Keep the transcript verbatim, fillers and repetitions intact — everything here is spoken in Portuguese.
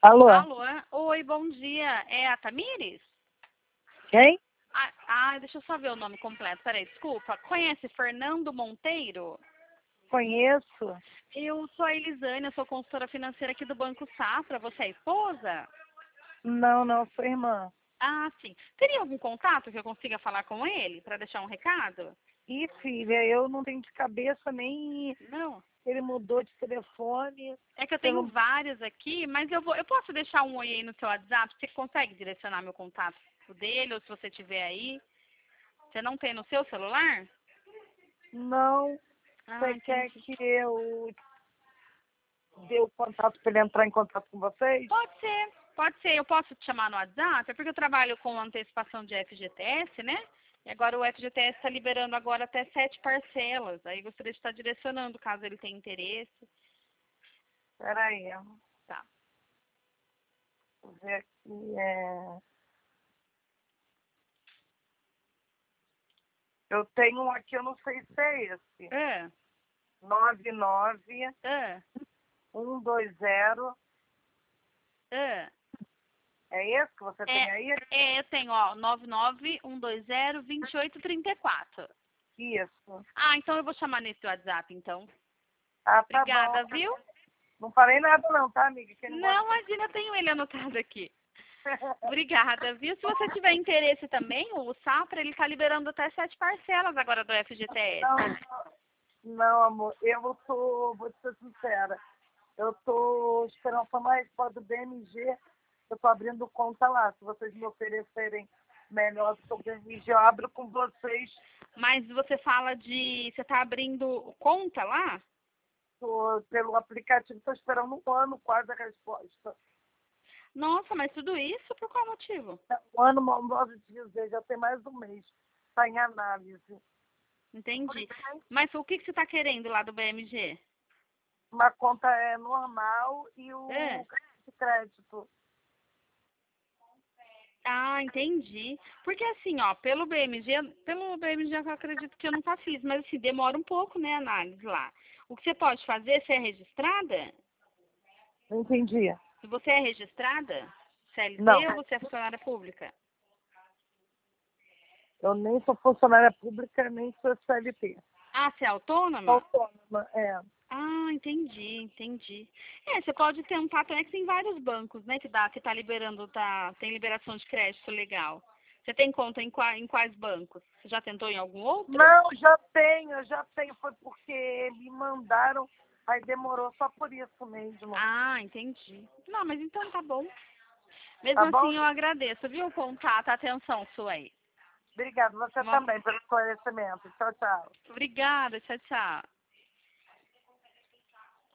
Alô? Alô? Oi, bom dia. É a Tamires? Quem? Ah, ah, deixa eu só ver o nome completo. Peraí, desculpa. Conhece Fernando Monteiro? Conheço. Eu sou a Elisane, eu sou consultora financeira aqui do Banco Safra. Você é a esposa? Não, não, sou irmã. Ah, sim. Teria algum contato que eu consiga falar com ele para deixar um recado? Ih, filha, eu não tenho de cabeça nem Não. ele mudou de telefone. É que eu Eu tenho não... vários aqui, mas eu vou, eu posso deixar um oi aí no seu WhatsApp? Você consegue direcionar meu contato pro dele, ou se você tiver aí? Você não tem no seu celular? não. Ah, Você quer entendi. que eu dê o contato para ele entrar em contato com vocês? Pode ser, pode ser. Eu posso te chamar no WhatsApp? É porque eu trabalho com antecipação de F G T S, né? E agora o F G T S está liberando agora até sete parcelas. Aí gostaria de estar direcionando, caso ele tenha interesse. Peraí, Tá. vou ver aqui. É... Eu tenho um aqui, eu não sei se é esse. É, nove nove é, um dois zero. é. É esse que você tem É, aí? é eu tenho, ó, nove nove um dois zero dois oito três quatro. Isso. Ah, então eu vou chamar nesse WhatsApp, então. Ah, tá bom. Obrigada, viu? Não falei nada não, tá, amiga? Que ele Não, gosta. imagina, eu tenho ele anotado aqui. Obrigada, viu? Se você tiver interesse também, o Safra, ele está liberando até sete parcelas agora do F G T S. Não, não, amor, eu tô, vou te ser sincera, eu tô esperando só mais resposta do B M G, eu tô abrindo conta lá, se vocês me oferecerem melhor do que o B M G, eu abro com vocês. Mas você fala de... Você está abrindo conta lá? Tô, pelo aplicativo, estou esperando um ano quase a resposta. Nossa, mas tudo isso por qual motivo? Um ano, mal modo de dizer, já tem mais um mês, está em análise. Entendi. Mas o que, que você está querendo lá do B M G? Uma conta é normal e É. o cartão de crédito. Ah, entendi. Porque assim, ó, pelo B M G, pelo B M G eu acredito que eu nunca fiz, mas assim, demora um pouco, né, a análise lá. O que você pode fazer, você é registrada? Não entendi. Se você é registrada, Não. C L T ou você é funcionária pública? Eu nem sou funcionária pública, nem sou C L T. Ah, você é Sou autônoma? autônoma, é. Ah, entendi, entendi. É, você pode tentar também, que tem vários bancos, né, que dá, que tá liberando, tá, tem liberação de crédito legal. Você tem conta em, qua, em quais bancos? Você já tentou em algum outro? Não, já tenho, já tenho. Foi porque me mandaram, aí demorou só por isso mesmo. Ah, entendi. Não, mas então tá bom. Tá Mesmo bom? assim, eu agradeço, viu, o contato, a atenção sua aí. Obrigada. Você Uma- também pelo esclarecimento. Tchau, tchau. Obrigada, tchau, tchau.